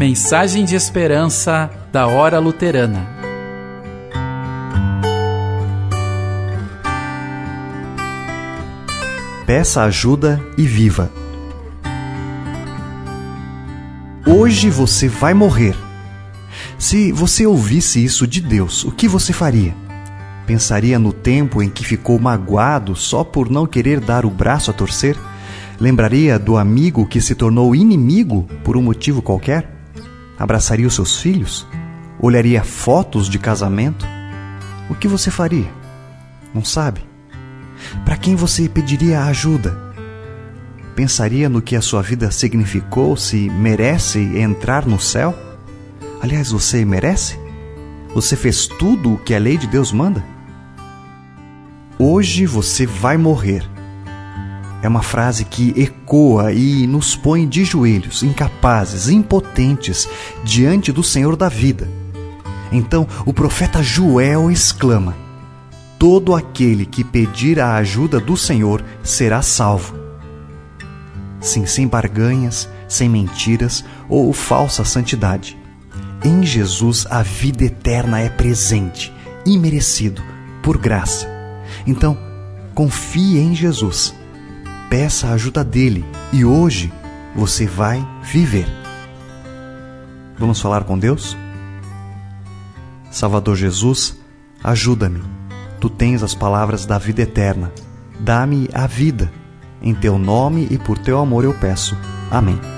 Mensagem de esperança da Hora Luterana. Peça ajuda e viva. Hoje você vai morrer. Se você ouvisse isso de Deus, o que você faria? Pensaria no tempo em que ficou magoado só por não querer dar o braço a torcer? Lembraria do amigo que se tornou inimigo por um motivo qualquer? Abraçaria os seus filhos? Olharia fotos de casamento? O que você faria? Não sabe? Para quem você pediria ajuda? Pensaria no que a sua vida significou, se merece entrar no céu? Aliás, você merece? Você fez tudo o que a lei de Deus manda? Hoje você vai morrer. É uma frase que ecoa e nos põe de joelhos, incapazes, impotentes, diante do Senhor da vida. Então o profeta Joel exclama: todo aquele que pedir a ajuda do Senhor será salvo. Sim, sem barganhas, sem mentiras ou falsa santidade. Em Jesus a vida eterna é presente, imerecido, por graça. Então, confie em Jesus. Peça a ajuda dele e hoje você vai viver. Vamos falar com Deus? Salvador Jesus, ajuda-me. Tu tens as palavras da vida eterna. Dá-me a vida. Em teu nome e por teu amor eu peço. Amém.